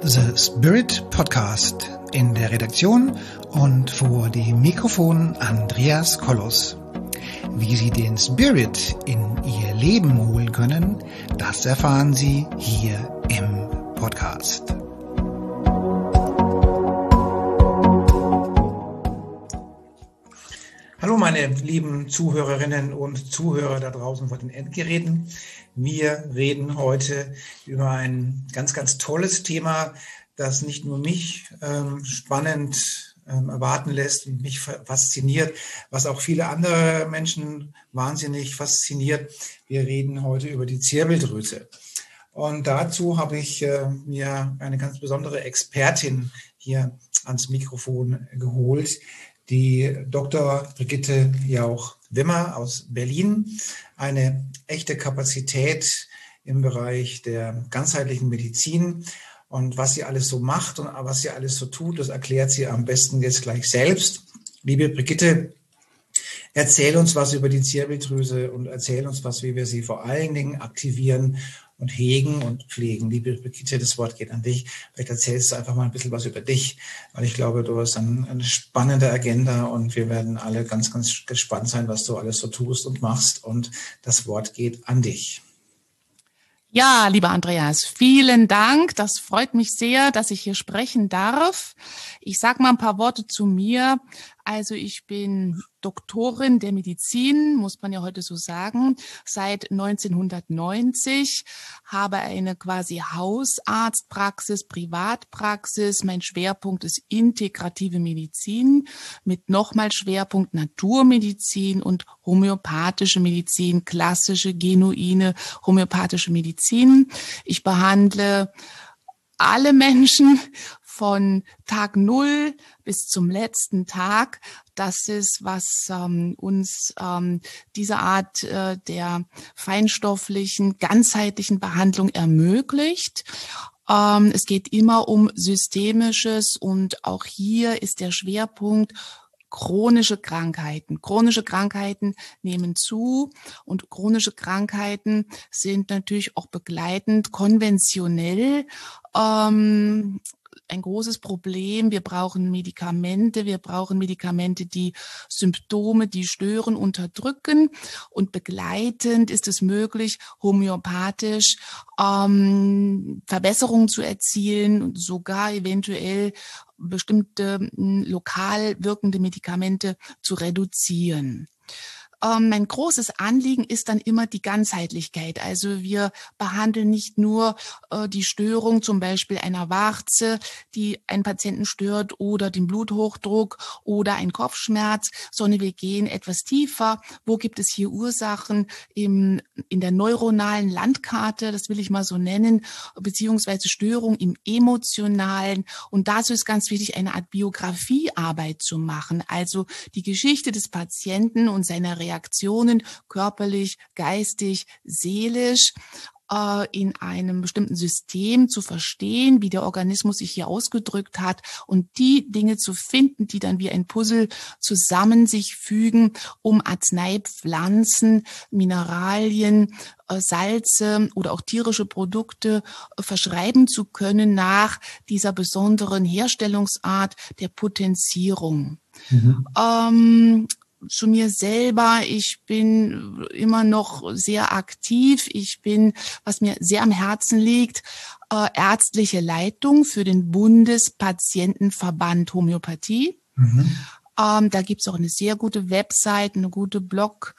The Spirit Podcast. In der Redaktion und vor dem Mikrofon Andreas Kollos. Wie Sie den Spirit in Ihr Leben holen können, das erfahren Sie hier im Podcast. Hallo meine lieben Zuhörerinnen und Zuhörer da draußen vor den Endgeräten. Wir reden heute über ein ganz, ganz tolles Thema, das nicht nur mich spannend erwarten lässt und mich fasziniert, was auch viele andere Menschen wahnsinnig fasziniert. Wir reden heute über die Zirbeldrüse. Und dazu habe ich mir eine ganz besondere Expertin hier ans Mikrofon geholt, die Dr. Brigitte Jauch-Wimmer aus Berlin, eine echte Kapazität im Bereich der ganzheitlichen Medizin. Und was sie alles so macht und was sie alles so tut, das erklärt sie am besten jetzt gleich selbst. Liebe Brigitte, erzähl uns was über die Zirbeldrüse und erzähl uns was, wie wir sie vor allen Dingen aktivieren und hegen und pflegen. Liebe Brigitte, das Wort geht an dich. Vielleicht erzählst du einfach mal ein bisschen was über dich, weil ich glaube, du hast eine spannende Agenda und wir werden alle ganz, ganz gespannt sein, was du alles so tust und machst. Und das Wort geht an dich. Ja, lieber Andreas, vielen Dank. Das freut mich sehr, dass ich hier sprechen darf. Ich sage mal ein paar Worte zu mir. Also ich bin Doktorin der Medizin, muss man ja heute so sagen, seit 1990, habe eine quasi Hausarztpraxis, Privatpraxis. Mein Schwerpunkt ist integrative Medizin mit nochmal Schwerpunkt Naturmedizin und homöopathische Medizin, klassische, genuine homöopathische Medizin. Ich behandle alle Menschen von Tag 0 bis zum letzten Tag. Das ist, was uns diese Art der feinstofflichen, ganzheitlichen Behandlung ermöglicht. Es geht immer um Systemisches und auch hier ist der Schwerpunkt chronische Krankheiten. Chronische Krankheiten nehmen zu und chronische Krankheiten sind natürlich auch begleitend konventionell ein großes Problem. Wir brauchen Medikamente, die Symptome, die stören, unterdrücken und begleitend ist es möglich, homöopathisch Verbesserungen zu erzielen und sogar eventuell bestimmte lokal wirkende Medikamente zu reduzieren. Mein großes Anliegen ist dann immer die Ganzheitlichkeit. Also wir behandeln nicht nur die Störung zum Beispiel einer Warze, die einen Patienten stört oder den Bluthochdruck oder einen Kopfschmerz, sondern wir gehen etwas tiefer. Wo gibt es hier Ursachen in der neuronalen Landkarte, das will ich mal so nennen, beziehungsweise Störungen im Emotionalen. Und dazu ist ganz wichtig, eine Art Biografiearbeit zu machen. Also die Geschichte des Patienten und seiner Reaktionen körperlich, geistig, seelisch in einem bestimmten System zu verstehen, wie der Organismus sich hier ausgedrückt hat und die Dinge zu finden, die dann wie ein Puzzle zusammen sich fügen, um Arzneipflanzen, Mineralien, Salze oder auch tierische Produkte verschreiben zu können nach dieser besonderen Herstellungsart der Potenzierung. Zu mir selber, ich bin immer noch sehr aktiv. Ich bin, was mir sehr am Herzen liegt, ärztliche Leitung für den Bundespatientenverband Homöopathie. Da gibt's auch eine sehr gute Website, eine gute Blog,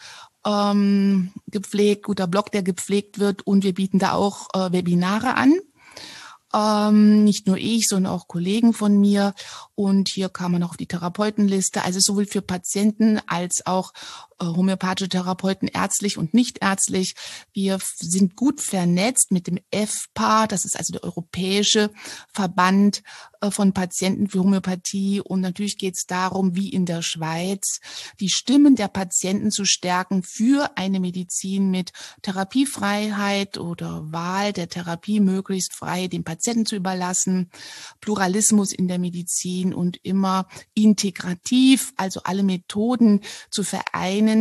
guter Blog, der gepflegt wird und wir bieten da auch Webinare an. Nicht nur ich, sondern auch Kollegen von mir. Und hier kam man auch auf die Therapeutenliste. Also sowohl für Patienten als auch homöopathische Therapeuten, ärztlich und nicht ärztlich. Wir sind gut vernetzt mit dem EFPA, das ist also der Europäische Verband von Patienten für Homöopathie. Und natürlich geht es darum, wie in der Schweiz, die Stimmen der Patienten zu stärken für eine Medizin mit Therapiefreiheit oder Wahl der Therapie möglichst frei dem Patienten zu überlassen, Pluralismus in der Medizin und immer integrativ, also alle Methoden zu vereinen,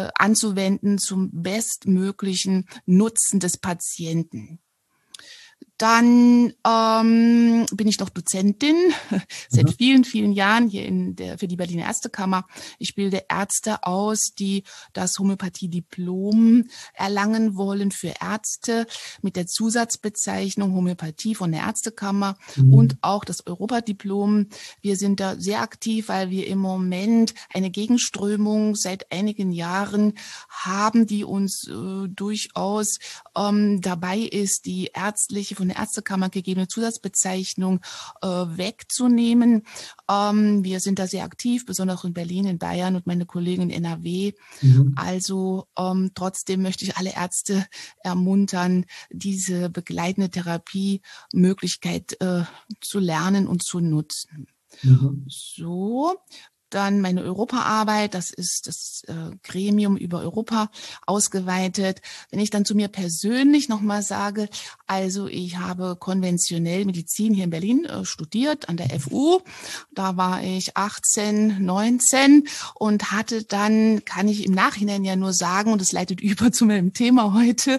anzuwenden zum bestmöglichen Nutzen des Patienten. Dann bin ich noch Dozentin seit Mhm. vielen, vielen Jahren hier für die Berliner Ärztekammer. Ich bilde Ärzte aus, die das Homöopathie-Diplom erlangen wollen für Ärzte mit der Zusatzbezeichnung Homöopathie von der Ärztekammer und Mhm. auch das Europadiplom. Wir sind da sehr aktiv, weil wir im Moment eine Gegenströmung seit einigen Jahren haben, die uns durchaus dabei ist, die von der Ärztekammer gegebene Zusatzbezeichnung wegzunehmen. Wir sind da sehr aktiv, besonders in Berlin, in Bayern und meine Kollegen in NRW. Mhm. Also trotzdem möchte ich alle Ärzte ermuntern, diese begleitende Therapiemöglichkeit zu lernen und zu nutzen. Mhm. So, dann meine Europaarbeit, das ist das Gremium über Europa ausgeweitet. Wenn ich dann zu mir persönlich nochmal sage, also ich habe konventionell Medizin hier in Berlin studiert an der FU. Da war ich 18, 19 und hatte dann, kann ich im Nachhinein ja nur sagen, und es leitet über zu meinem Thema heute,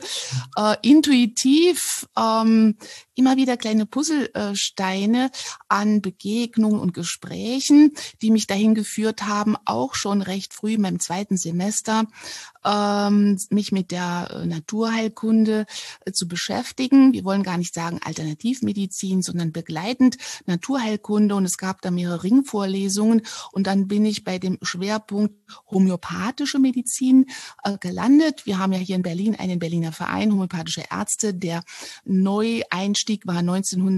intuitiv immer wieder kleine Puzzlesteine an Begegnungen und Gesprächen, die mich dahin geführt haben, auch schon recht früh in meinem zweiten Semester, mich mit der Naturheilkunde zu beschäftigen. Wir wollen gar nicht sagen Alternativmedizin, sondern begleitend Naturheilkunde. Und es gab da mehrere Ringvorlesungen. Und dann bin ich bei dem Schwerpunkt homöopathische Medizin gelandet. Wir haben ja hier in Berlin einen Berliner Verein, homöopathische Ärzte. Der Neueinstieg war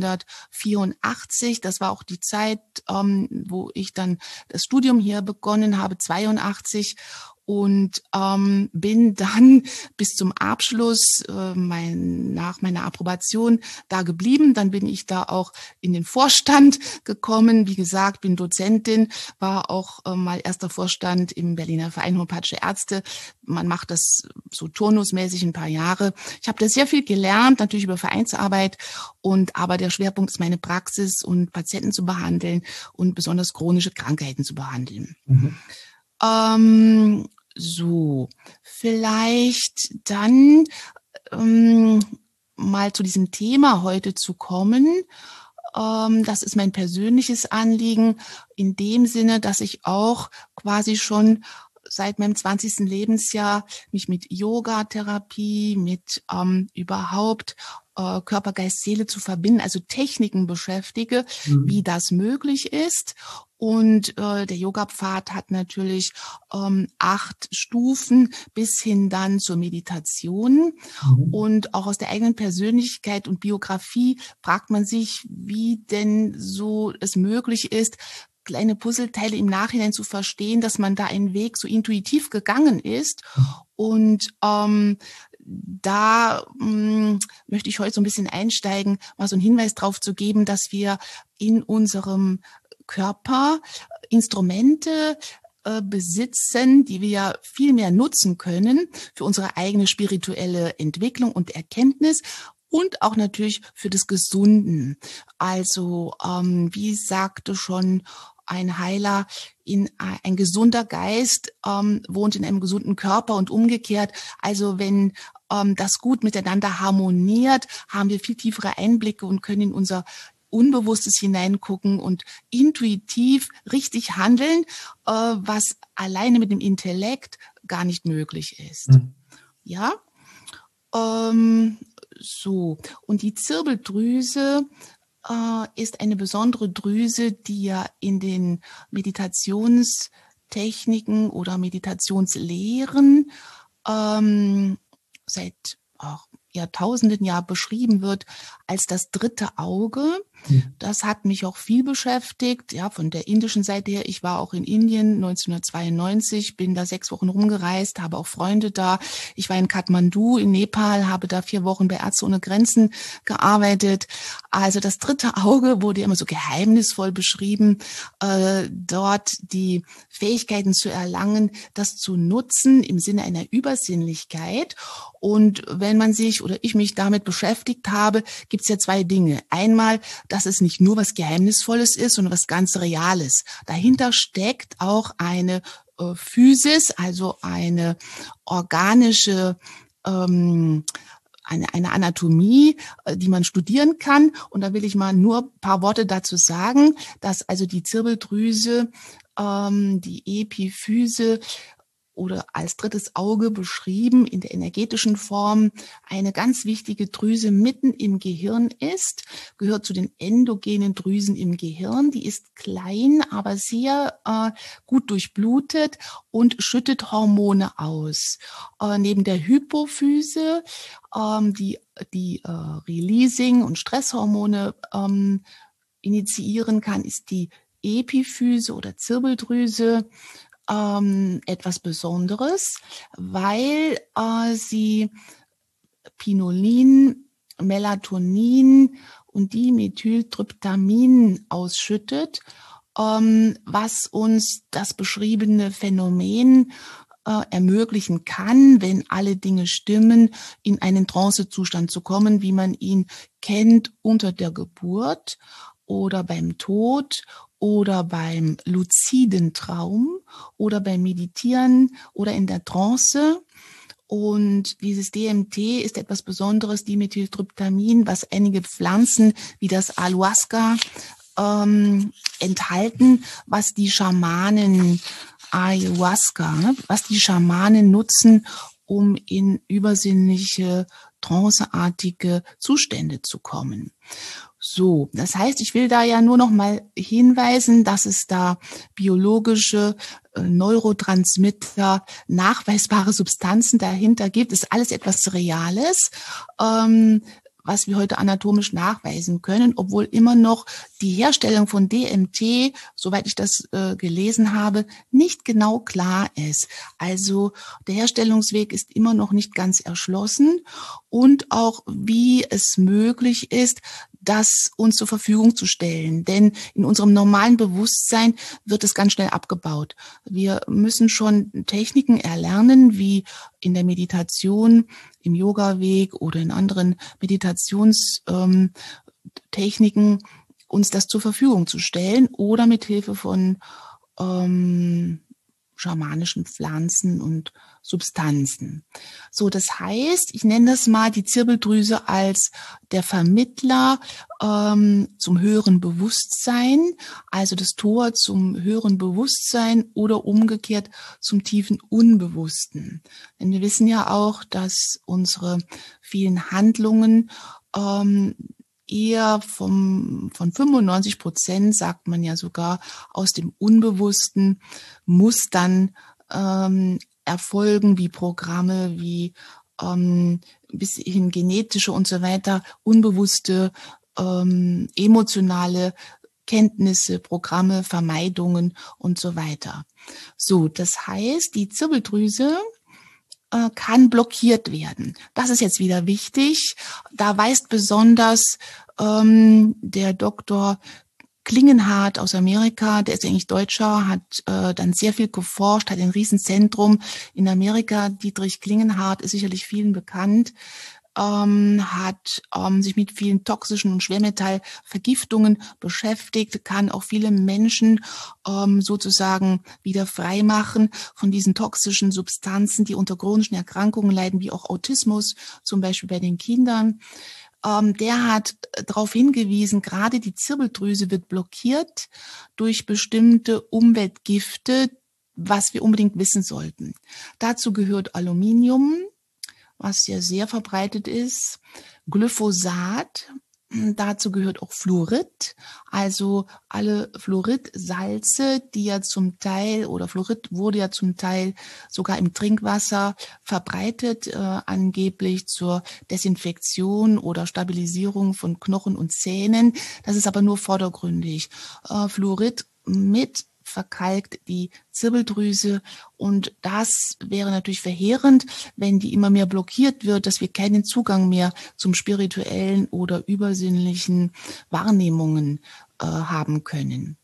1984. Das war auch die Zeit, wo ich dann das Studium hier begonnen habe, 82. Und bin dann bis zum Abschluss nach meiner Approbation da geblieben. Dann bin ich da auch in den Vorstand gekommen. Wie gesagt, bin Dozentin, war auch mal erster Vorstand im Berliner Verein Homöopathische Ärzte. Man macht das so turnusmäßig ein paar Jahre. Ich habe da sehr viel gelernt, natürlich über Vereinsarbeit, aber der Schwerpunkt ist meine Praxis und Patienten zu behandeln und besonders chronische Krankheiten zu behandeln. Mhm. So, vielleicht dann mal zu diesem Thema heute zu kommen. Das ist mein persönliches Anliegen in dem Sinne, dass ich auch quasi schon seit meinem 20. Lebensjahr mich mit Yoga-Therapie, mit überhaupt Körper, Geist, Seele zu verbinden, also Techniken beschäftige, wie Mhm. das möglich ist. Und der Yoga-Pfad hat natürlich 8 Stufen bis hin dann zur Meditation. Mhm. Und auch aus der eigenen Persönlichkeit und Biografie fragt man sich, wie denn so es möglich ist, kleine Puzzleteile im Nachhinein zu verstehen, dass man da einen Weg so intuitiv gegangen ist. Und da möchte ich heute so ein bisschen einsteigen, mal so einen Hinweis drauf zu geben, dass wir in unserem Körper Instrumente besitzen, die wir ja viel mehr nutzen können für unsere eigene spirituelle Entwicklung und Erkenntnis und auch natürlich für das Gesunden. Also wie sagte schon ein Heiler, ein gesunder Geist wohnt in einem gesunden Körper und umgekehrt. Also wenn das gut miteinander harmoniert, haben wir viel tiefere Einblicke und können in unser Unbewusstes hineingucken und intuitiv richtig handeln, was alleine mit dem Intellekt gar nicht möglich ist. Mhm. Ja, ähm, so. Und die Zirbeldrüse ist eine besondere Drüse, die ja in den Meditationstechniken oder Meditationslehren seit Jahrtausenden beschrieben wird als das dritte Auge. Mhm. Das hat mich auch viel beschäftigt, ja, von der indischen Seite her. Ich war auch in Indien 1992, bin da 6 Wochen rumgereist, habe auch Freunde da. Ich war in Kathmandu in Nepal, habe da 4 Wochen bei Ärzte ohne Grenzen gearbeitet. Also das dritte Auge wurde immer so geheimnisvoll beschrieben, dort die Fähigkeiten zu erlangen, das zu nutzen im Sinne einer Übersinnlichkeit. Und wenn man sich oder ich mich damit beschäftigt habe, gibt es ja 2 Dinge. Einmal, dass es nicht nur was Geheimnisvolles ist, sondern was ganz Reales. Dahinter steckt auch eine Physis, also eine organische eine Anatomie, die man studieren kann. Und da will ich mal nur ein paar Worte dazu sagen, dass also die Zirbeldrüse, die Epiphyse oder als drittes Auge beschrieben in der energetischen Form eine ganz wichtige Drüse mitten im Gehirn ist, gehört zu den endogenen Drüsen im Gehirn. Die ist klein, aber sehr gut durchblutet und schüttet Hormone aus. Neben der Hypophyse, die Releasing- und Stresshormone initiieren kann, ist die Epiphyse oder Zirbeldrüse etwas Besonderes, weil sie Pinolin, Melatonin und Dimethyltryptamin ausschüttet, was uns das beschriebene Phänomen ermöglichen kann, wenn alle Dinge stimmen, in einen Trancezustand zu kommen, wie man ihn kennt unter der Geburt oder beim Tod oder beim luziden Traum oder beim Meditieren oder in der Trance. Und dieses DMT ist etwas Besonderes, Dimethyltryptamin, was einige Pflanzen wie das Ayahuasca enthalten, was die Schamanen was die Schamanen nutzen, um in übersinnliche, tranceartige Zustände zu kommen. So, das heißt, ich will da ja nur noch mal hinweisen, dass es da biologische Neurotransmitter, nachweisbare Substanzen dahinter gibt. Das ist alles etwas Reales, was wir heute anatomisch nachweisen können, obwohl immer noch die Herstellung von DMT, soweit ich das gelesen habe, nicht genau klar ist. Also der Herstellungsweg ist immer noch nicht ganz erschlossen und auch wie es möglich ist, das uns zur Verfügung zu stellen. Denn in unserem normalen Bewusstsein wird es ganz schnell abgebaut. Wir müssen schon Techniken erlernen, wie in der Meditation, im Yoga-Weg oder in anderen Meditationstechniken, uns das zur Verfügung zu stellen oder mit Hilfe von schamanischen Pflanzen und Substanzen. So, das heißt, ich nenne das mal die Zirbeldrüse als der Vermittler zum höheren Bewusstsein, also das Tor zum höheren Bewusstsein oder umgekehrt zum tiefen Unbewussten. Denn wir wissen ja auch, dass unsere vielen Handlungen eher von 95%, sagt man ja sogar, aus dem unbewussten Mustern erfolgen, wie Programme, wie bis hin genetische und so weiter, unbewusste, emotionale Kenntnisse, Programme, Vermeidungen und so weiter. So, das heißt, die Zirbeldrüse kann blockiert werden. Das ist jetzt wieder wichtig. Da weist besonders der Dr. Klingenhardt aus Amerika, der ist eigentlich Deutscher, hat dann sehr viel geforscht, hat ein Riesenzentrum in Amerika. Dietrich Klingenhardt ist sicherlich vielen bekannt, hat sich mit vielen toxischen und Schwermetallvergiftungen beschäftigt, kann auch viele Menschen sozusagen wieder frei machen von diesen toxischen Substanzen, die unter chronischen Erkrankungen leiden, wie auch Autismus, zum Beispiel bei den Kindern. Der hat darauf hingewiesen, gerade die Zirbeldrüse wird blockiert durch bestimmte Umweltgifte, was wir unbedingt wissen sollten. Dazu gehört Aluminium, was ja sehr verbreitet ist, Glyphosat, dazu gehört auch Fluorid, also alle Fluoridsalze, die ja zum Teil, oder Fluorid wurde ja zum Teil sogar im Trinkwasser verbreitet, angeblich zur Desinfektion oder Stabilisierung von Knochen und Zähnen. Das ist aber nur vordergründig. Fluorid mit verkalkt die Zirbeldrüse und das wäre natürlich verheerend, wenn die immer mehr blockiert wird, dass wir keinen Zugang mehr zum spirituellen oder übersinnlichen Wahrnehmungen haben können.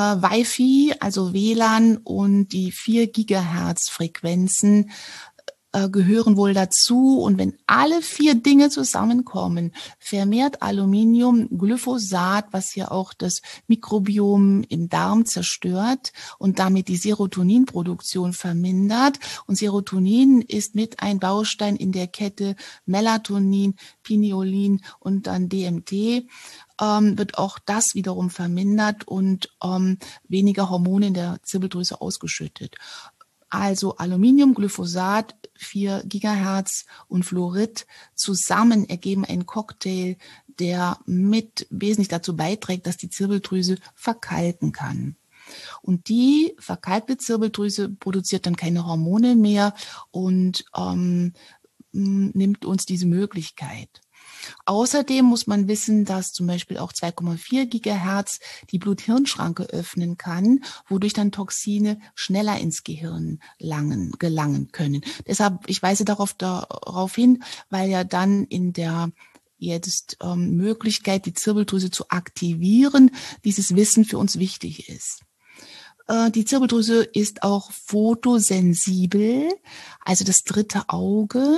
Wi-Fi, also WLAN und die 4 Gigahertz Frequenzen gehören wohl dazu. Und wenn alle 4 Dinge zusammenkommen, vermehrt Aluminium Glyphosat, was ja auch das Mikrobiom im Darm zerstört und damit die Serotoninproduktion vermindert. Und Serotonin ist mit ein Baustein in der Kette Melatonin, Pineolin und dann DMT. Wird auch das wiederum vermindert und weniger Hormone in der Zirbeldrüse ausgeschüttet. Also Aluminium, Glyphosat, 4 Gigahertz und Fluorid zusammen ergeben einen Cocktail, der mit wesentlich dazu beiträgt, dass die Zirbeldrüse verkalken kann. Und die verkalkte Zirbeldrüse produziert dann keine Hormone mehr und nimmt uns diese Möglichkeit. Außerdem muss man wissen, dass zum Beispiel auch 2,4 Gigahertz die Blut-Hirn-Schranke öffnen kann, wodurch dann Toxine schneller ins Gehirn gelangen können. Deshalb, ich weise darauf hin, weil ja dann in der jetzt Möglichkeit, die Zirbeldrüse zu aktivieren, dieses Wissen für uns wichtig ist. Die Zirbeldrüse ist auch photosensibel, also das 3. Auge.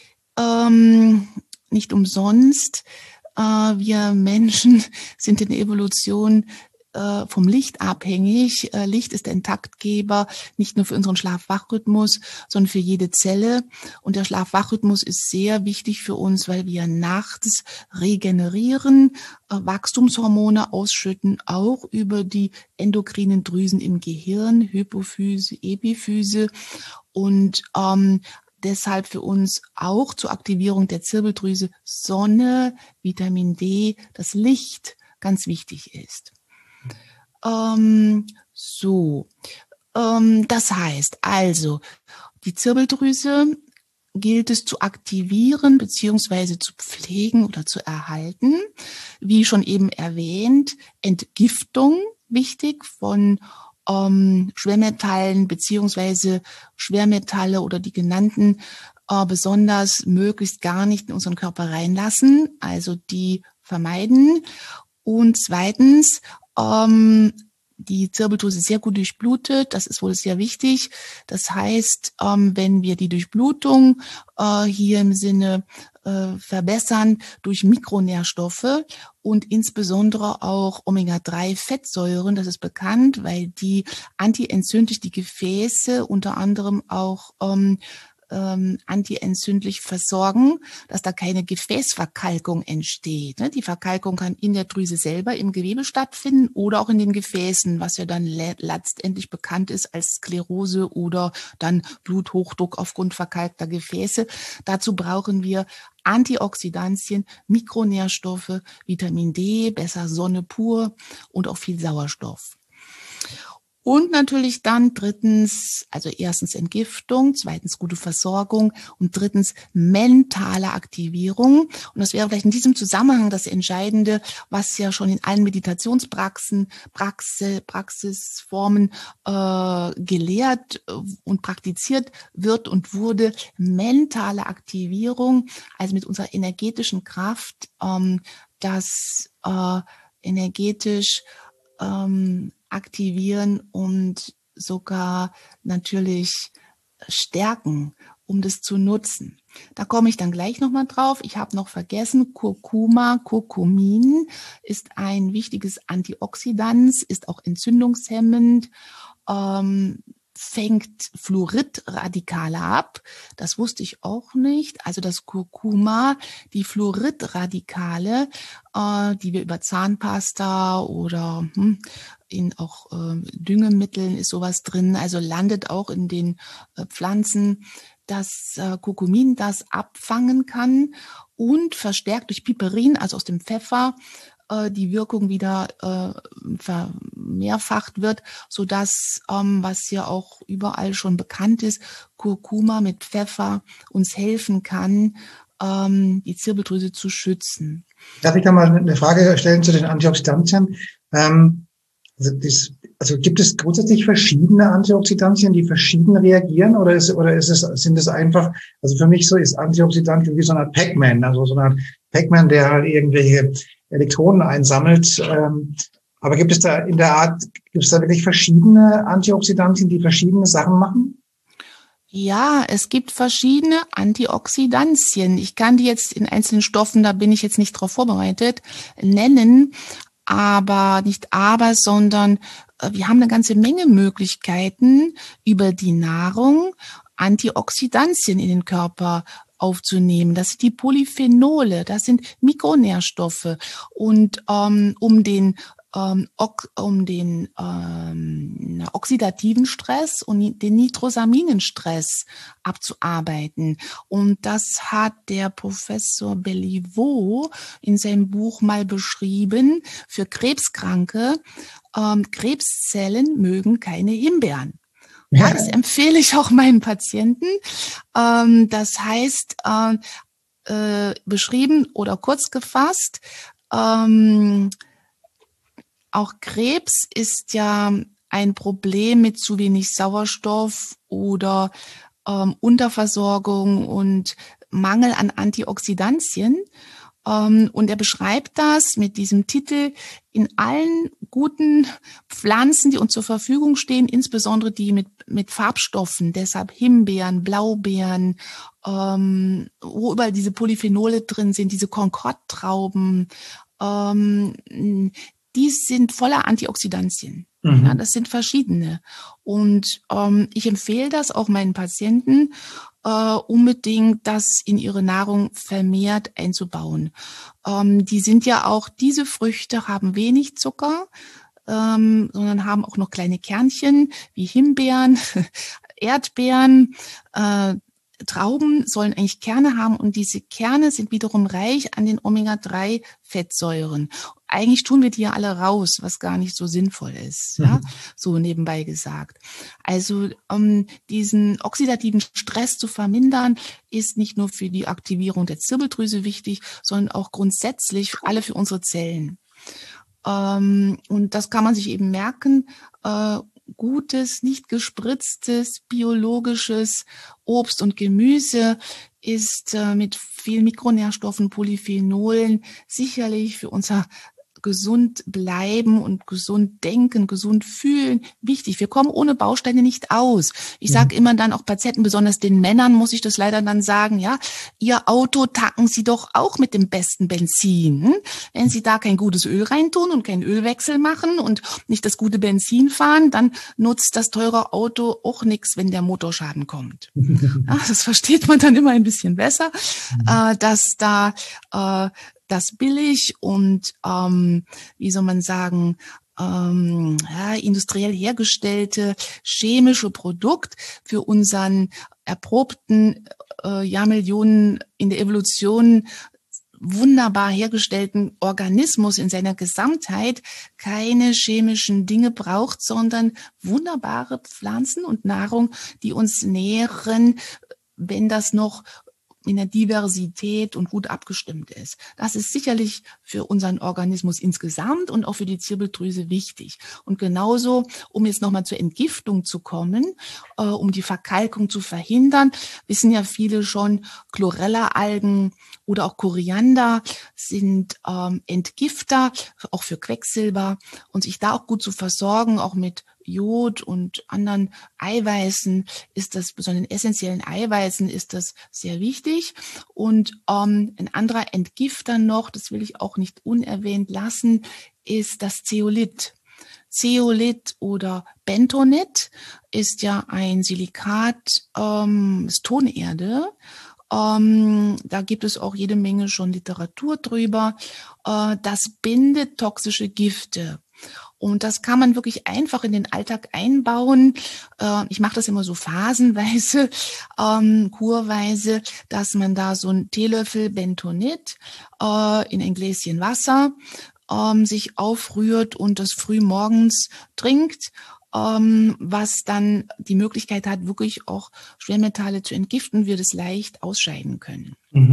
Nicht umsonst. Wir Menschen sind in der Evolution vom Licht abhängig. Licht ist ein Taktgeber, nicht nur für unseren Schlaf-Wach-Rhythmus, sondern für jede Zelle. Und der Schlaf-Wach-Rhythmus ist sehr wichtig für uns, weil wir nachts regenerieren, Wachstumshormone ausschütten, auch über die endokrinen Drüsen im Gehirn, Hypophyse, Epiphyse. Und deshalb für uns auch zur Aktivierung der Zirbeldrüse Sonne, Vitamin D, das Licht ganz wichtig ist. Das heißt also, die Zirbeldrüse gilt es zu aktivieren beziehungsweise zu pflegen oder zu erhalten. Wie schon eben erwähnt, Entgiftung wichtig von Schwermetallen beziehungsweise Schwermetalle oder die genannten besonders möglichst gar nicht in unseren Körper reinlassen, also die vermeiden. Und zweitens, die Zirbeldrüse sehr gut durchblutet, das ist wohl sehr wichtig. Das heißt, wenn wir die Durchblutung hier im Sinne verbessern durch Mikronährstoffe und insbesondere auch Omega-3-Fettsäuren, das ist bekannt, weil die antientzündlich die Gefäße unter anderem auch antientzündlich versorgen, dass da keine Gefäßverkalkung entsteht. Die Verkalkung kann in der Drüse selber im Gewebe stattfinden oder auch in den Gefäßen, was ja dann letztendlich bekannt ist als Sklerose oder dann Bluthochdruck aufgrund verkalkter Gefäße. Dazu brauchen wir Antioxidantien, Mikronährstoffe, Vitamin D, besser Sonne pur und auch viel Sauerstoff. Und natürlich dann drittens, also erstens Entgiftung, zweitens gute Versorgung und drittens mentale Aktivierung. Und das wäre vielleicht in diesem Zusammenhang das Entscheidende, was ja schon in allen Meditationspraxisformen gelehrt und praktiziert wird und wurde. Mentale Aktivierung, also mit unserer energetischen Kraft, das energetisch aktivieren und sogar natürlich stärken, um das zu nutzen. Da komme ich dann gleich nochmal drauf. Ich habe noch vergessen, Kurkumin ist ein wichtiges Antioxidant, ist auch entzündungshemmend, fängt Fluoridradikale ab. Das wusste ich auch nicht. Also das Kurkuma, die Fluoridradikale, die wir über Zahnpasta oder in auch Düngemitteln ist sowas drin, also landet auch in den Pflanzen, dass Kurkumin das abfangen kann und verstärkt durch Piperin, also aus dem Pfeffer, die Wirkung wieder vermehrfacht wird, sodass, was ja auch überall schon bekannt ist, Kurkuma mit Pfeffer uns helfen kann, die Zirbeldrüse zu schützen. Darf ich da mal eine Frage stellen zu den Antioxidantien? Also gibt es grundsätzlich verschiedene Antioxidantien, die verschieden reagieren, oder sind es einfach, also für mich so ist Antioxidantien wie so eine Art Pac-Man, also so eine Art Pac-Man, der halt irgendwelche Elektronen einsammelt. Aber gibt es da wirklich verschiedene Antioxidantien, die verschiedene Sachen machen? Ja, es gibt verschiedene Antioxidantien. Ich kann die jetzt in einzelnen Stoffen, da bin ich jetzt nicht drauf vorbereitet, nennen, sondern wir haben eine ganze Menge Möglichkeiten, über die Nahrung Antioxidantien in den Körper aufzunehmen. Das sind die Polyphenole, das sind Mikronährstoffe. Und um den oxidativen Stress und den Nitrosaminenstress abzuarbeiten. Und das hat der Professor Belliveau in seinem Buch mal beschrieben. Für Krebskranke, Krebszellen mögen keine Himbeeren. Ja, das empfehle ich auch meinen Patienten. Das heißt, beschrieben oder kurz gefasst, auch Krebs ist ja ein Problem mit zu wenig Sauerstoff oder Unterversorgung und Mangel an Antioxidantien. Und er beschreibt das mit diesem Titel: In allen guten Pflanzen, die uns zur Verfügung stehen, insbesondere die mit Farbstoffen, deshalb Himbeeren, Blaubeeren, wo überall diese Polyphenole drin sind, diese Concord-Trauben, die sind voller Antioxidantien. Mhm. Ja, das sind verschiedene. Und ich empfehle das auch meinen Patienten, unbedingt das in ihre Nahrung vermehrt einzubauen. Die sind ja auch, diese Früchte haben wenig Zucker, sondern haben auch noch kleine Kernchen wie Himbeeren, Erdbeeren, Trauben sollen eigentlich Kerne haben und diese Kerne sind wiederum reich an den Omega-3-Fettsäuren. Eigentlich tun wir die ja alle raus, was gar nicht so sinnvoll ist, ja, so nebenbei gesagt. Also diesen oxidativen Stress zu vermindern, ist nicht nur für die Aktivierung der Zirbeldrüse wichtig, sondern auch grundsätzlich alle für unsere Zellen. Und das kann man sich eben merken, gutes, nicht gespritztes, biologisches Obst und Gemüse ist mit vielen Mikronährstoffen, Polyphenolen sicherlich für unser gesund bleiben und gesund denken, gesund fühlen, wichtig. Wir kommen ohne Bausteine nicht aus. Ich sage immer dann auch Patienten, besonders den Männern, muss ich das leider dann sagen, ja, Ihr Auto tanken Sie doch auch mit dem besten Benzin. Wenn Sie da kein gutes Öl reintun und keinen Ölwechsel machen und nicht das gute Benzin fahren, dann nutzt das teure Auto auch nichts, wenn der Motorschaden kommt. Ja, das versteht man dann immer ein bisschen besser, dass da das billig und, wie soll man sagen, industriell hergestellte chemische Produkt für unseren erprobten Jahrmillionen in der Evolution wunderbar hergestellten Organismus in seiner Gesamtheit keine chemischen Dinge braucht, sondern wunderbare Pflanzen und Nahrung, die uns nähren, wenn das noch in der Diversität und gut abgestimmt ist. Das ist sicherlich für unseren Organismus insgesamt und auch für die Zirbeldrüse wichtig. Und genauso, um jetzt nochmal zur Entgiftung zu kommen, um die Verkalkung zu verhindern, wissen ja viele schon, Chlorella-Algen oder auch Koriander sind Entgifter, auch für Quecksilber, und sich da auch gut zu versorgen, auch mit Jod und anderen Eiweißen ist das, besonders essentiellen Eiweißen ist das sehr wichtig. Und ein anderer Entgifter noch, das will ich auch nicht unerwähnt lassen, ist das Zeolit. Zeolit oder Bentonit ist ja ein Silikat, ist Tonerde. Da gibt es auch jede Menge schon Literatur drüber. Das bindet toxische Gifte. Und das kann man wirklich einfach in den Alltag einbauen. Ich mache das immer so phasenweise, kurweise, dass man da so einen Teelöffel Bentonit in ein Gläschen Wasser sich aufrührt und das früh morgens trinkt, was dann die Möglichkeit hat, wirklich auch Schwermetalle zu entgiften, wir das leicht ausscheiden können.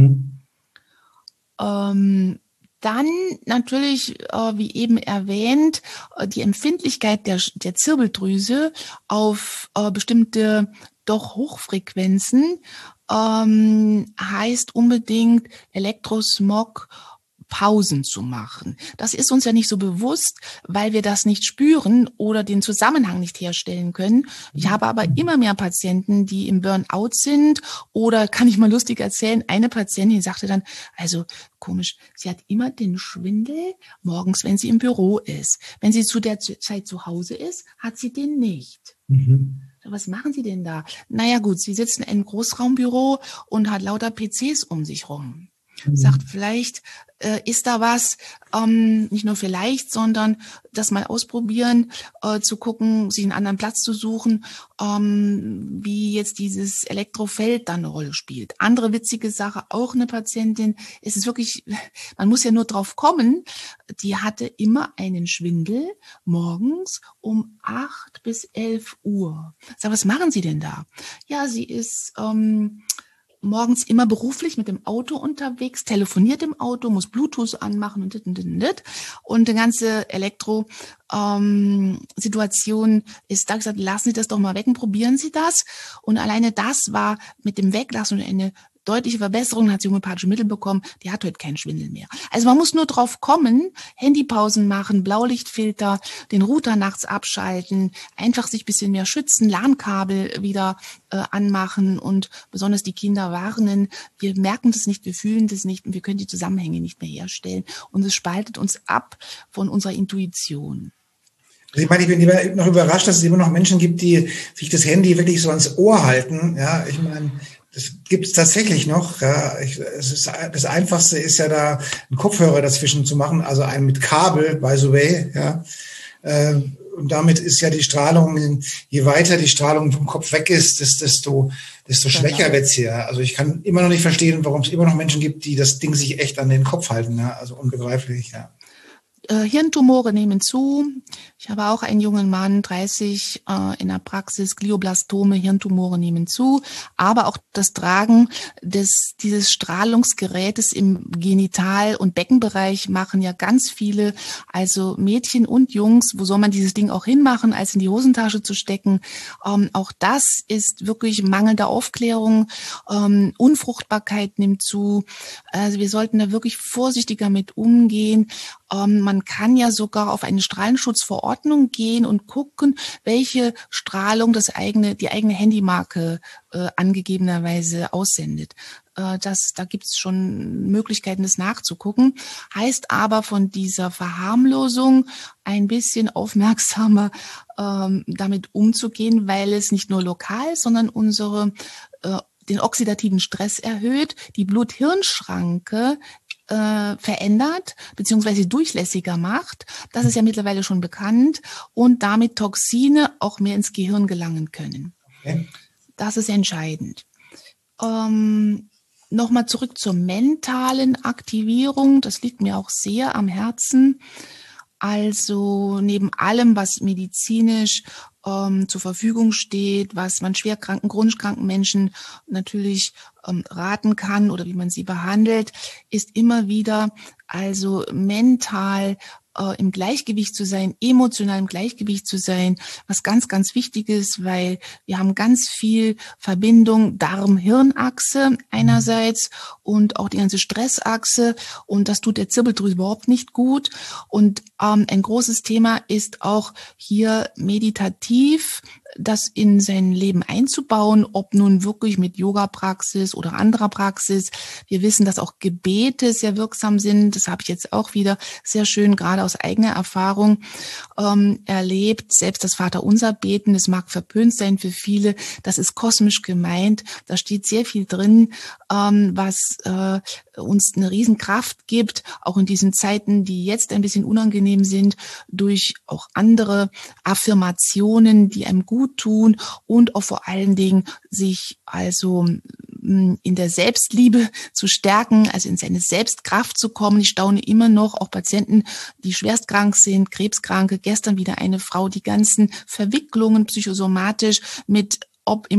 Dann natürlich, wie eben erwähnt, die Empfindlichkeit der Zirbeldrüse auf bestimmte doch Hochfrequenzen heißt unbedingt Elektrosmog, Pausen zu machen. Das ist uns ja nicht so bewusst, weil wir das nicht spüren oder den Zusammenhang nicht herstellen können. Ich habe aber immer mehr Patienten, die im Burnout sind, oder kann ich mal lustig erzählen, eine Patientin sagte dann, also komisch, sie hat immer den Schwindel morgens, wenn sie im Büro ist. Wenn sie zu der Zeit zu Hause ist, hat sie den nicht. Mhm. Was machen Sie denn da? Naja gut, sie sitzen in einem Großraumbüro und hat lauter PCs um sich rum. Sagt, vielleicht ist da was, nicht nur vielleicht, sondern das mal ausprobieren, zu gucken, sich einen anderen Platz zu suchen, wie jetzt dieses Elektrofeld dann eine Rolle spielt. Andere witzige Sache, auch eine Patientin, es ist wirklich, man muss ja nur drauf kommen, die hatte immer einen Schwindel morgens um 8 bis 11 Uhr. Sag, was machen Sie denn da? Ja, sie ist morgens immer beruflich mit dem Auto unterwegs, telefoniert im Auto, muss Bluetooth anmachen und dit und dit und dit. Und die ganze Situation ist da gesagt, lassen Sie das doch mal weg und probieren Sie das. Und alleine das war mit dem Weglassen eine deutliche Verbesserung, hat sie homöopathische Mittel bekommen, die hat heute keinen Schwindel mehr. Also man muss nur drauf kommen, Handypausen machen, Blaulichtfilter, den Router nachts abschalten, einfach sich ein bisschen mehr schützen, LAN-Kabel wieder anmachen und besonders die Kinder warnen. Wir merken das nicht, wir fühlen das nicht und wir können die Zusammenhänge nicht mehr herstellen. Und es spaltet uns ab von unserer Intuition. Also ich meine, ich bin immer noch überrascht, dass es immer noch Menschen gibt, die sich das Handy wirklich so ans Ohr halten. Ja, ich meine, das gibt es tatsächlich noch. Ja, das Einfachste ist ja da einen Kopfhörer dazwischen zu machen, also einen mit Kabel, by the way. Ja, und damit ist ja die Strahlung, je weiter die Strahlung vom Kopf weg ist, desto schwächer wird's hier. Also ich kann immer noch nicht verstehen, warum es immer noch Menschen gibt, die das Ding sich echt an den Kopf halten. Ja, also unbegreiflich. Ja. Hirntumore nehmen zu. Ich habe auch einen jungen Mann, 30, in der Praxis, Glioblastome, Hirntumore nehmen zu. Aber auch das Tragen dieses Strahlungsgerätes im Genital- und Beckenbereich machen ja ganz viele, also Mädchen und Jungs. Wo soll man dieses Ding auch hinmachen, als in die Hosentasche zu stecken? Auch das ist wirklich mangelnde Aufklärung. Unfruchtbarkeit nimmt zu. Also wir sollten da wirklich vorsichtiger mit umgehen. Man kann ja sogar auf eine Strahlenschutzverordnung gehen und gucken, welche Strahlung die eigene Handymarke angegebenerweise aussendet. Da gibt's schon Möglichkeiten, das nachzugucken. Heißt aber von dieser Verharmlosung ein bisschen aufmerksamer damit umzugehen, weil es nicht nur lokal, sondern den oxidativen Stress erhöht, die Blut-Hirn-Schranke verändert beziehungsweise durchlässiger macht. Das ist ja mittlerweile schon bekannt und damit Toxine auch mehr ins Gehirn gelangen können. Okay. Das ist entscheidend. Nochmal zurück zur mentalen Aktivierung. Das liegt mir auch sehr am Herzen. Also neben allem, was medizinisch zur Verfügung steht, was man schwerkranken, chronisch kranken Menschen natürlich raten kann oder wie man sie behandelt, ist immer wieder also mental im Gleichgewicht zu sein, emotional im Gleichgewicht zu sein, was ganz, ganz wichtig ist, weil wir haben ganz viel Verbindung Darm-Hirn-Achse einerseits und auch die ganze Stressachse und das tut der Zirbeldrüse überhaupt nicht gut. Und ein großes Thema ist auch hier meditativ das in sein Leben einzubauen, ob nun wirklich mit Yoga-Praxis oder anderer Praxis. Wir wissen, dass auch Gebete sehr wirksam sind. Das habe ich jetzt auch wieder sehr schön, gerade aus eigener Erfahrung erlebt. Selbst das Vaterunser beten, das mag verpönt sein für viele. Das ist kosmisch gemeint. Da steht sehr viel drin, was uns eine Riesenkraft gibt, auch in diesen Zeiten, die jetzt ein bisschen unangenehm sind, durch auch andere Affirmationen, die einem gut tun und auch vor allen Dingen sich also in der Selbstliebe zu stärken, also in seine Selbstkraft zu kommen. Ich staune immer noch, auch Patienten, die schwerstkrank sind, Krebskranke, gestern wieder eine Frau, die ganzen Verwicklungen psychosomatisch mit im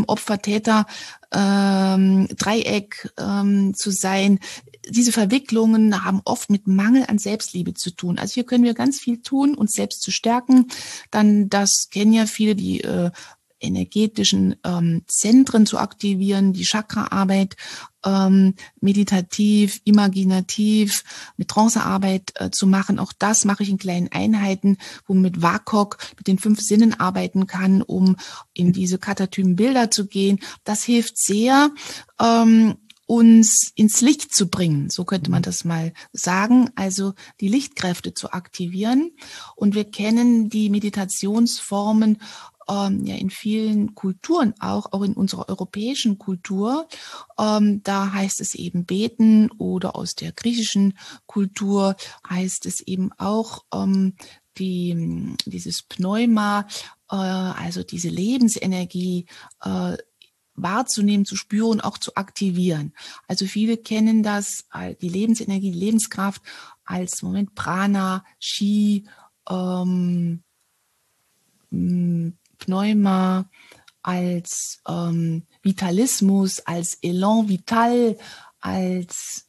Opfer-Täter-Dreieck zu sein. Diese Verwicklungen haben oft mit Mangel an Selbstliebe zu tun. Also hier können wir ganz viel tun, uns selbst zu stärken. Dann, das kennen ja viele, die energetischen Zentren zu aktivieren, die Chakraarbeit meditativ, imaginativ, mit Trancearbeit zu machen. Auch das mache ich in kleinen Einheiten, wo man mit WAKOK, mit den 5 Sinnen arbeiten kann, um in diese katatymen Bilder zu gehen. Das hilft sehr, uns ins Licht zu bringen, so könnte man das mal sagen, also die Lichtkräfte zu aktivieren. Und wir kennen die Meditationsformen in vielen Kulturen, auch in unserer europäischen Kultur. Da heißt es eben beten, oder aus der griechischen Kultur heißt es eben auch dieses Pneuma, also diese Lebensenergie, wahrzunehmen, zu spüren, auch zu aktivieren. Also viele kennen das, die Lebensenergie, die Lebenskraft als Prana, Chi, Pneuma, als Vitalismus, als Elan vital, als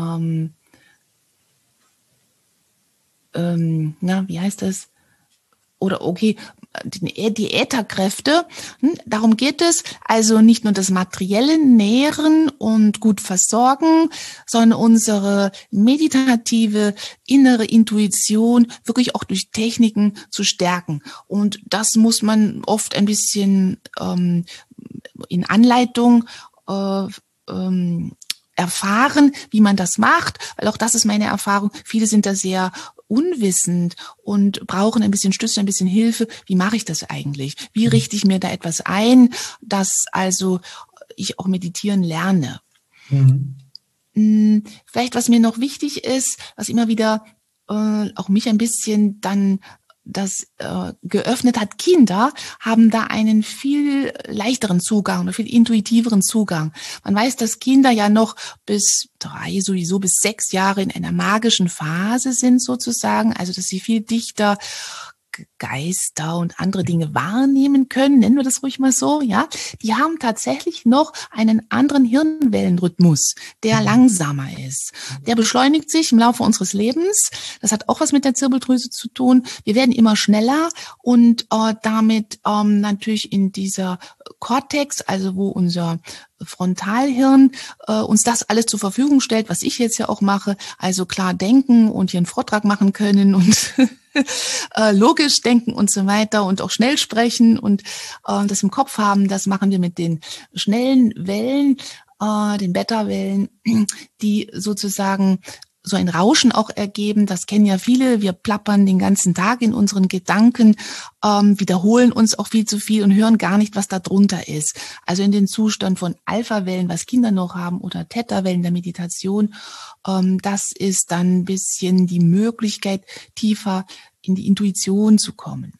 wie heißt das? Oder okay, die Ätherkräfte, darum geht es, also nicht nur das materielle Nähren und gut versorgen, sondern unsere meditative innere Intuition wirklich auch durch Techniken zu stärken. Und das muss man oft ein bisschen in Anleitung erfahren, wie man das macht, weil auch das ist meine Erfahrung. Viele sind da sehr unwissend und brauchen ein bisschen Stütze, ein bisschen Hilfe. Wie mache ich das eigentlich? Wie richte ich mir da etwas ein, dass also ich auch meditieren lerne? Vielleicht, was mir noch wichtig ist, was immer wieder auch mich ein bisschen dann das geöffnet hat, Kinder haben da einen viel leichteren Zugang oder viel intuitiveren Zugang. Man weiß, dass Kinder ja noch bis 3, sowieso bis 6 Jahre in einer magischen Phase sind sozusagen, also dass sie viel dichter Geister und andere Dinge wahrnehmen können, nennen wir das ruhig mal so, ja, die haben tatsächlich noch einen anderen Hirnwellenrhythmus, der langsamer ist. Der beschleunigt sich im Laufe unseres Lebens. Das hat auch was mit der Zirbeldrüse zu tun. Wir werden immer schneller und damit natürlich in dieser Kortex, also wo unser Frontalhirn uns das alles zur Verfügung stellt, was ich jetzt ja auch mache, also klar denken und hier einen Vortrag machen können und logisch denken und so weiter und auch schnell sprechen und das im Kopf haben, das machen wir mit den schnellen Wellen, den Beta-Wellen, die sozusagen so ein Rauschen auch ergeben. Das kennen ja viele. Wir plappern den ganzen Tag in unseren Gedanken, wiederholen uns auch viel zu viel und hören gar nicht, was da drunter ist. Also in den Zustand von Alpha-Wellen, was Kinder noch haben, oder Theta-Wellen der Meditation, das ist dann ein bisschen die Möglichkeit, tiefer in die Intuition zu kommen.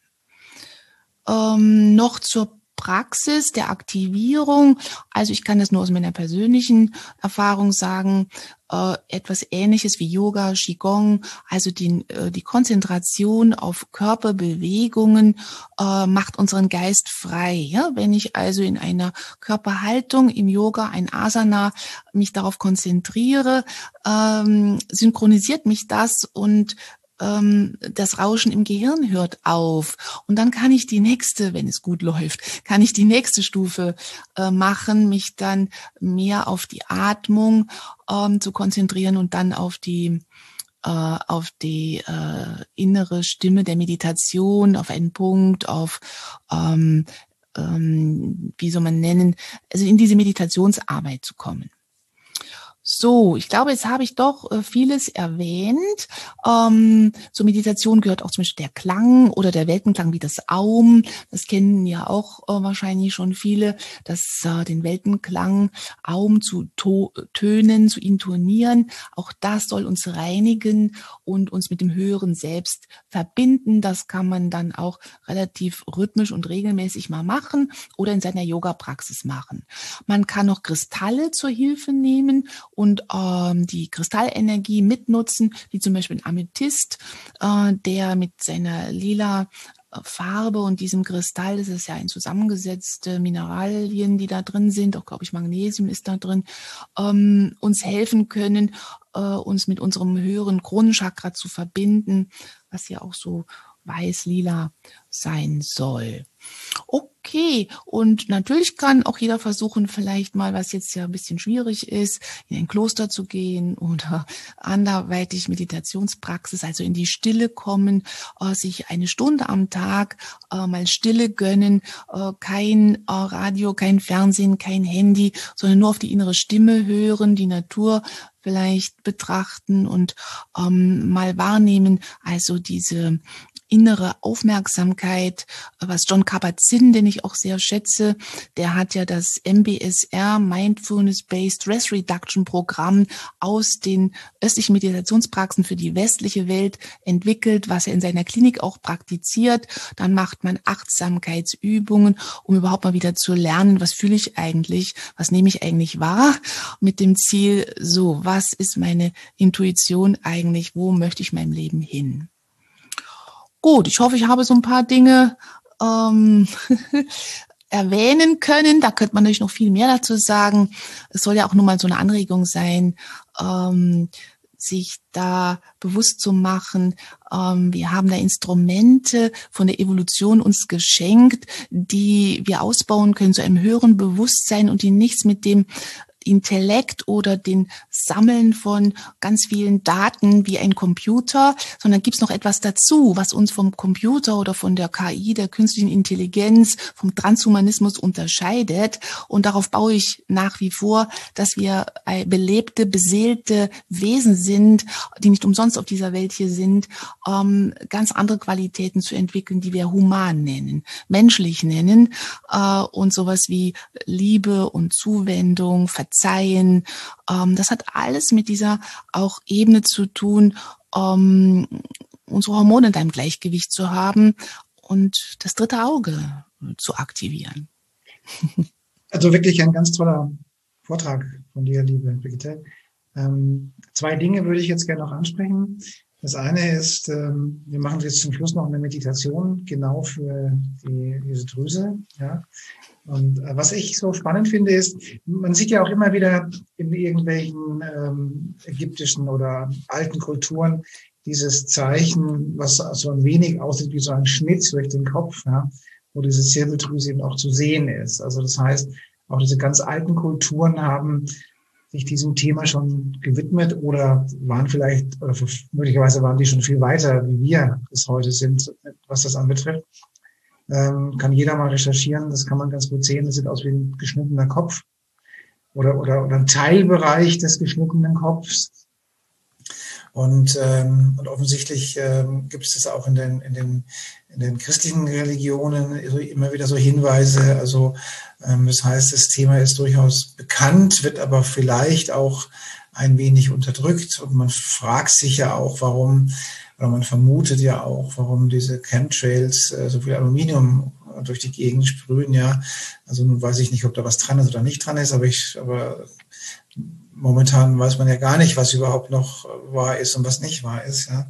Noch zur Praxis der Aktivierung, also ich kann das nur aus meiner persönlichen Erfahrung sagen, etwas Ähnliches wie Yoga, Qigong, also die Konzentration auf Körperbewegungen macht unseren Geist frei. Ja? Wenn ich also in einer Körperhaltung im Yoga, ein Asana, mich darauf konzentriere, synchronisiert mich das und das Rauschen im Gehirn hört auf. Und dann kann ich die nächste, wenn es gut läuft, kann ich die nächste Stufe machen, mich dann mehr auf die Atmung zu konzentrieren und dann auf die innere Stimme der Meditation, auf einen Punkt, auf wie soll man nennen, also in diese Meditationsarbeit zu kommen. So, ich glaube, jetzt habe ich doch vieles erwähnt. Zur Meditation gehört auch zum Beispiel der Klang oder der Weltenklang wie das Aum. Das kennen ja auch wahrscheinlich schon viele, den Weltenklang, Aum zu tönen, zu intonieren. Auch das soll uns reinigen und uns mit dem höheren Selbst verbinden. Das kann man dann auch relativ rhythmisch und regelmäßig mal machen oder in seiner Yoga-Praxis machen. Man kann noch Kristalle zur Hilfe nehmen und die Kristallenergie mitnutzen, wie zum Beispiel ein Amethyst, der mit seiner lila Farbe und diesem Kristall, das ist ja ein zusammengesetzte Mineralien, die da drin sind, auch glaube ich Magnesium ist da drin, uns helfen können, uns mit unserem höheren Kronenchakra zu verbinden, was ja auch so weiß-lila sein soll. Okay, und natürlich kann auch jeder versuchen, vielleicht mal, was jetzt ja ein bisschen schwierig ist, in ein Kloster zu gehen oder anderweitig Meditationspraxis, also in die Stille kommen, sich eine Stunde am Tag mal Stille gönnen, kein Radio, kein Fernsehen, kein Handy, sondern nur auf die innere Stimme hören, die Natur vielleicht betrachten und mal wahrnehmen, also diese innere Aufmerksamkeit, was Jon Kabat-Zinn, den ich auch sehr schätze, der hat ja das MBSR, Mindfulness-Based Stress Reduction Programm aus den östlichen Meditationspraxen für die westliche Welt entwickelt, was er in seiner Klinik auch praktiziert. Dann macht man Achtsamkeitsübungen, um überhaupt mal wieder zu lernen, was fühle ich eigentlich, was nehme ich eigentlich wahr, mit dem Ziel, so, was ist meine Intuition eigentlich, wo möchte ich meinem Leben hin? Gut, ich hoffe, ich habe so ein paar Dinge erwähnen können. Da könnte man natürlich noch viel mehr dazu sagen. Es soll ja auch nur mal so eine Anregung sein, sich da bewusst zu machen. Wir haben da Instrumente von der Evolution uns geschenkt, die wir ausbauen können zu einem höheren Bewusstsein und die nichts mit dem Intellekt oder den Sammeln von ganz vielen Daten wie ein Computer, sondern gibt es noch etwas dazu, was uns vom Computer oder von der KI, der künstlichen Intelligenz, vom Transhumanismus unterscheidet. Und darauf baue ich nach wie vor, dass wir belebte, beseelte Wesen sind, die nicht umsonst auf dieser Welt hier sind, ganz andere Qualitäten zu entwickeln, die wir human nennen, menschlich nennen, und sowas wie Liebe und Zuwendung, Verzeihen, das hat alles mit dieser auch Ebene zu tun, unsere Hormone in einem Gleichgewicht zu haben und das dritte Auge zu aktivieren. Also wirklich ein ganz toller Vortrag von dir, liebe Brigitte. 2 Dinge würde ich jetzt gerne noch ansprechen. Das eine ist, wir machen jetzt zum Schluss noch eine Meditation genau für diese Drüse, ja. Und was ich so spannend finde, ist, man sieht ja auch immer wieder in irgendwelchen ägyptischen oder alten Kulturen dieses Zeichen, was so ein wenig aussieht wie so ein Schnitt durch den Kopf, ja, wo diese Zirbeldrüse eben auch zu sehen ist. Also das heißt, auch diese ganz alten Kulturen haben sich diesem Thema schon gewidmet oder waren vielleicht, oder möglicherweise waren die schon viel weiter, wie wir es heute sind, was das anbetrifft. Kann jeder mal recherchieren, das kann man ganz gut sehen, das sieht aus wie ein geschnittener Kopf oder ein Teilbereich des geschnittenen Kopfs. Und offensichtlich gibt es das auch in den christlichen Religionen immer wieder so Hinweise. Also das heißt, das Thema ist durchaus bekannt, wird aber vielleicht auch ein wenig unterdrückt. Und man fragt sich ja auch, warum, oder man vermutet ja auch, warum diese Chemtrails so viel Aluminium durch die Gegend sprühen. Ja, also nun weiß ich nicht, ob da was dran ist oder nicht dran ist, aber momentan weiß man ja gar nicht, was überhaupt noch wahr ist und was nicht wahr ist. Ja.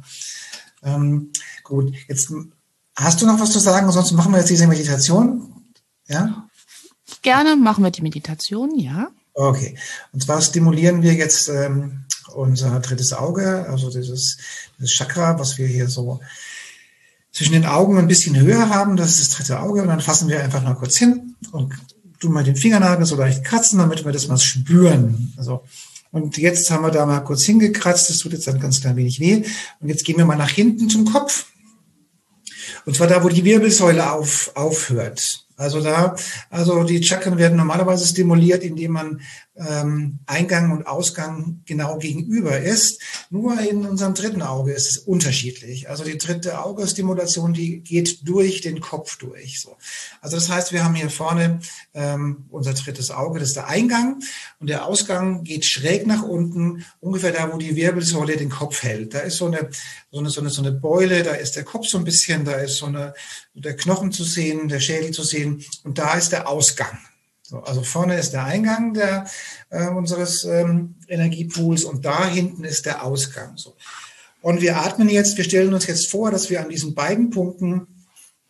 Gut, jetzt hast du noch was zu sagen, ansonsten machen wir jetzt diese Meditation. Ja? Gerne machen wir die Meditation, ja. Okay, und zwar stimulieren wir jetzt unser drittes Auge, also dieses Chakra, was wir hier so zwischen den Augen ein bisschen höher haben, das ist das dritte Auge, und dann fassen wir einfach mal kurz hin und tun mal den Fingernagel so leicht kratzen, damit wir das mal spüren. Also, und jetzt haben wir da mal kurz hingekratzt, das tut jetzt ein ganz klein wenig weh. Und jetzt gehen wir mal nach hinten zum Kopf. Und zwar da, wo die Wirbelsäule aufhört. Also die Chakren werden normalerweise stimuliert, indem man Eingang und Ausgang genau gegenüber ist. Nur in unserem dritten Auge ist es unterschiedlich. Also die dritte Augestimulation, die geht durch den Kopf durch. So. Also das heißt, wir haben hier vorne unser drittes Auge, das ist der Eingang, und der Ausgang geht schräg nach unten, ungefähr da, wo die Wirbelsäule den Kopf hält. Da ist so eine Beule, da ist der Kopf so ein bisschen, da ist der Knochen zu sehen, der Schädel zu sehen, und da ist der Ausgang. So, also vorne ist der Eingang unseres Energiepools und da hinten ist der Ausgang. So. Und wir stellen uns jetzt vor, dass wir an diesen beiden Punkten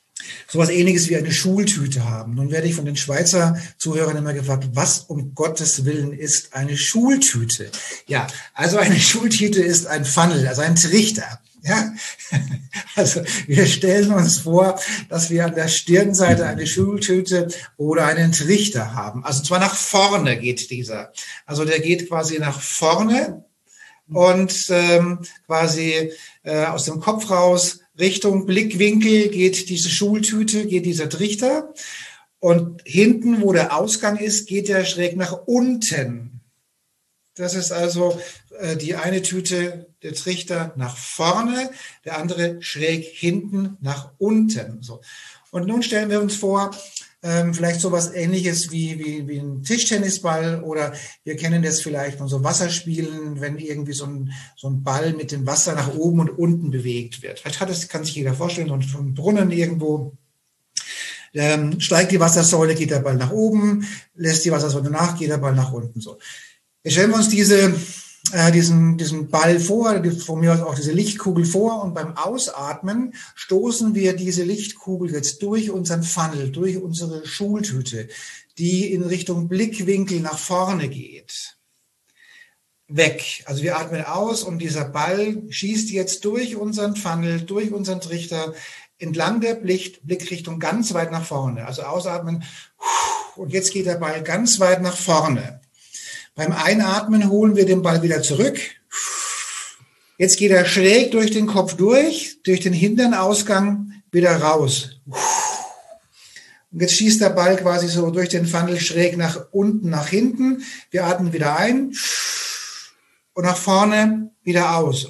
sowas Ähnliches wie eine Schultüte haben. Nun werde ich von den Schweizer Zuhörern immer gefragt, was um Gottes Willen ist eine Schultüte? Ja, also eine Schultüte ist ein Funnel, also ein Trichter. Ja, also wir stellen uns vor, dass wir an der Stirnseite eine Schultüte oder einen Trichter haben. Also zwar nach vorne geht dieser. Also der geht quasi nach vorne und quasi aus dem Kopf raus Richtung Blickwinkel geht diese Schultüte, geht dieser Trichter. Und hinten, wo der Ausgang ist, geht er schräg nach unten. Das ist also die eine Tüte, der Trichter nach vorne, der andere schräg hinten nach unten. So. Und nun stellen wir uns vor, vielleicht sowas Ähnliches wie ein Tischtennisball oder wir kennen das vielleicht von so Wasserspielen, wenn irgendwie so ein Ball mit dem Wasser nach oben und unten bewegt wird. Vielleicht kann sich jeder vorstellen, so ein Brunnen irgendwo. Steigt die Wassersäule, geht der Ball nach oben, lässt die Wassersäule nach, geht der Ball nach unten. So. Jetzt stellen wir uns diesen Ball vor, von mir aus auch diese Lichtkugel vor und beim Ausatmen stoßen wir diese Lichtkugel jetzt durch unseren Funnel, durch unsere Schultüte, die in Richtung Blickwinkel nach vorne geht. Weg. Also wir atmen aus und dieser Ball schießt jetzt durch unseren Funnel, durch unseren Trichter, entlang der Blickrichtung ganz weit nach vorne. Also ausatmen und jetzt geht der Ball ganz weit nach vorne. Beim Einatmen holen wir den Ball wieder zurück. Jetzt geht er schräg durch den Kopf durch den hinteren Ausgang wieder raus. Und jetzt schießt der Ball quasi so durch den Funnel schräg nach unten, nach hinten. Wir atmen wieder ein und nach vorne wieder aus.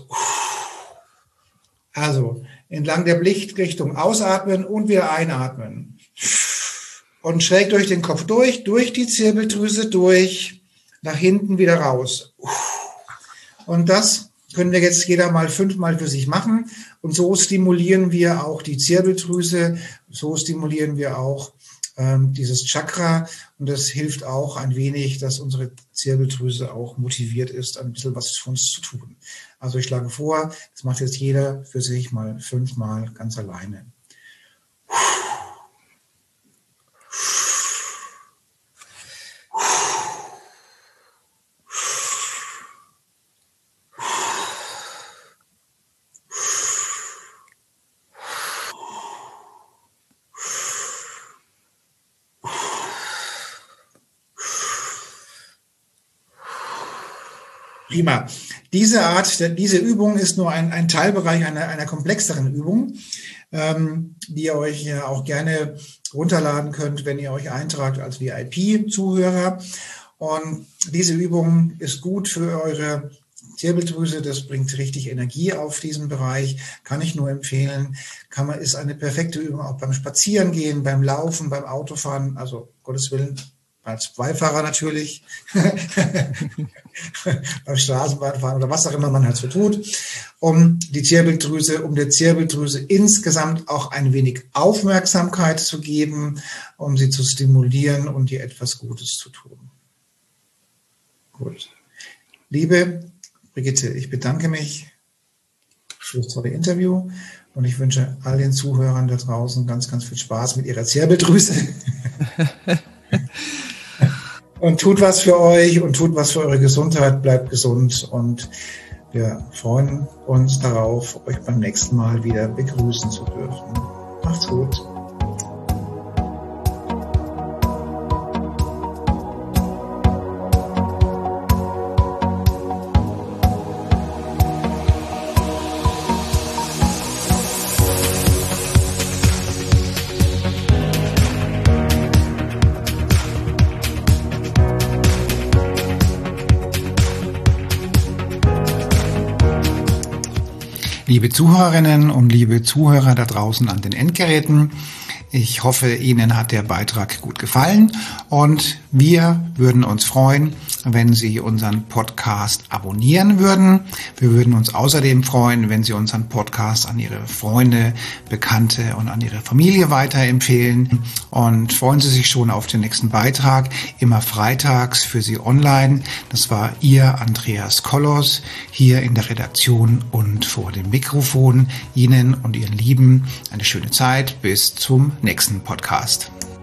Also entlang der Blickrichtung ausatmen und wieder einatmen. Und schräg durch den Kopf durch die Zirbeldrüse durch, nach hinten wieder raus. Und das können wir jetzt jeder mal 5-mal für sich machen. Und so stimulieren wir auch die Zirbeldrüse, so stimulieren wir auch dieses Chakra. Und das hilft auch ein wenig, dass unsere Zirbeldrüse auch motiviert ist, ein bisschen was für uns zu tun. Also ich schlage vor, das macht jetzt jeder für sich mal 5-mal ganz alleine. Prima. Diese Übung ist nur ein Teilbereich einer komplexeren Übung, die ihr euch auch gerne runterladen könnt, wenn ihr euch eintragt als VIP-Zuhörer. Und diese Übung ist gut für eure Zirbeldrüse, das bringt richtig Energie auf diesen Bereich, kann ich nur empfehlen. Ist eine perfekte Übung auch beim Spazierengehen, beim Laufen, beim Autofahren, also Gottes Willen, als Beifahrer natürlich, beim Straßenbahnfahren oder was auch immer man halt so tut, um der Zirbeldrüse insgesamt auch ein wenig Aufmerksamkeit zu geben, um sie zu stimulieren und ihr etwas Gutes zu tun. Gut. Liebe Brigitte, ich bedanke mich für das tolle Interview und ich wünsche all den Zuhörern da draußen ganz, ganz viel Spaß mit ihrer Zirbeldrüse. Und tut was für euch und tut was für eure Gesundheit, bleibt gesund und wir freuen uns darauf, euch beim nächsten Mal wieder begrüßen zu dürfen. Macht's gut. Liebe Zuhörerinnen und liebe Zuhörer da draußen an den Endgeräten, ich hoffe, Ihnen hat der Beitrag gut gefallen und wir würden uns freuen, wenn Sie unseren Podcast abonnieren würden. Wir würden uns außerdem freuen, wenn Sie unseren Podcast an Ihre Freunde, Bekannte und an Ihre Familie weiterempfehlen. Und freuen Sie sich schon auf den nächsten Beitrag, immer freitags für Sie online. Das war Ihr Andreas Kollos hier in der Redaktion und vor dem Mikrofon. Ihnen und Ihren Lieben eine schöne Zeit. Bis zum nächsten Podcast.